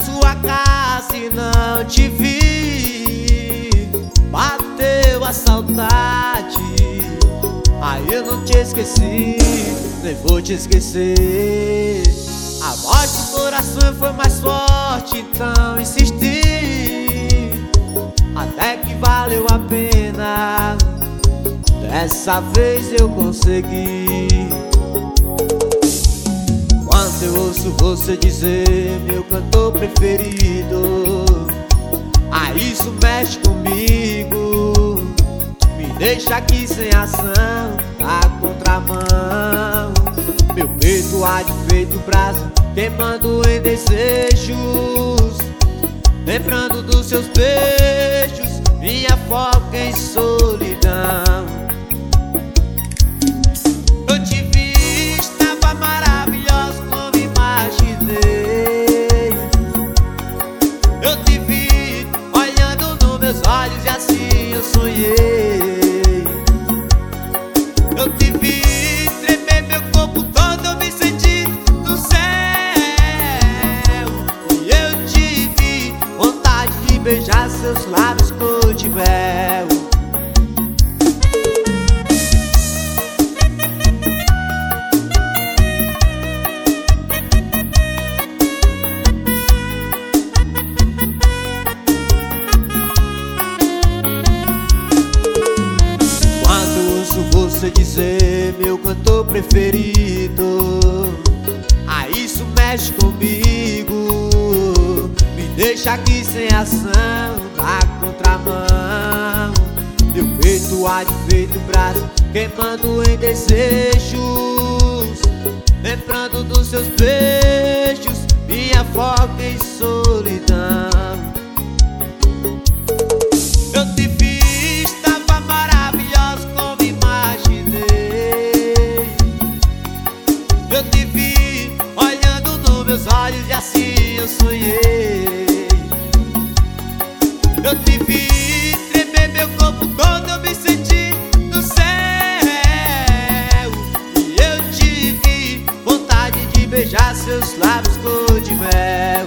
sua casa e não te vi. Bateu a saudade, aí eu não te esqueci, nem vou te esquecer. A voz do coração foi mais forte, então insisti, até que valeu a pena. Dessa vez eu consegui. Quando eu ouço você dizer meu cantor preferido, aí isso mexe comigo, me deixa aqui sem ação, na contramão. Meu peito arde feito brasa, queimando em desejos, lembrando dos seus beijos, me afoga em solidão. Eu te vi, estava maravilhosa como imaginei. Eu te vi, olhando nos meus olhos e assim eu sonhei. Eu te vi, tremer meu corpo todo, eu me senti no céu. E eu te vi, vontade de beijar seus lábios cor de mel. Você dizer meu cantor preferido, aí isso mexe comigo, me deixa aqui sem ação, na contramão. Meu peito arde feito brasa, queimando em desejos, lembrando dos seus beijos, me afoga em solidão. Eu te vi, estava maravilhosa como imaginei. Eu te vi, olhando nos meus olhos e assim eu sonhei. Eu te vi, tremer meu corpo todo, eu me senti no céu. E eu te vi, vontade de beijar seus lábios cor de mel.